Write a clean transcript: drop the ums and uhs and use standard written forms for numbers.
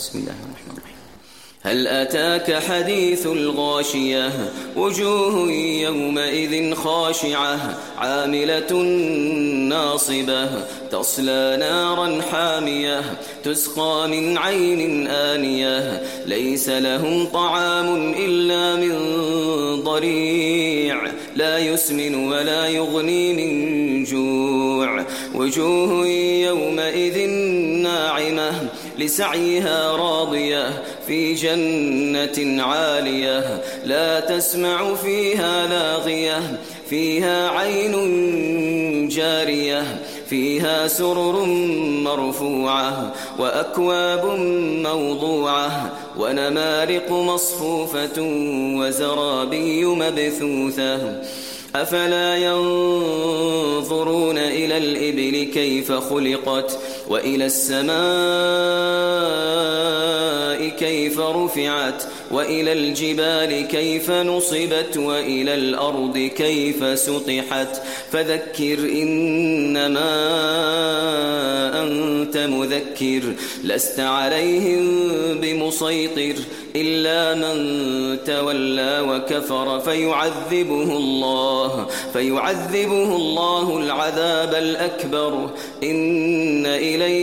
بسم الله الرحمن الرحيم. هل أتاك حديث الغاشية وجوه يومئذ خاشعة عاملة ناصبة تصلى نارا حامية تسقى من عين آنية ليس لهم طعام إلا من ضريع لا يسمن ولا يغني من جوع وجوه يومئذ ناعمة لسعيها راضية في جنة عالية لا تسمع فيها لاغية فيها عين جارية فيها سرر مرفوعة وأكواب موضوعة ونمارق مصفوفة وزرابي مبثوثة أفلا ينظرون إلى الإبل كيف خلقت وإلى السماء كيف رفعت وإلى الجبال كيف نصبت وإلى الأرض كيف سطحت فذكر إنما أنت مذكر لست عليهم بمسيطر إلا من تولى وكفر فيعذبه الله العذاب الأكبر إن إلينا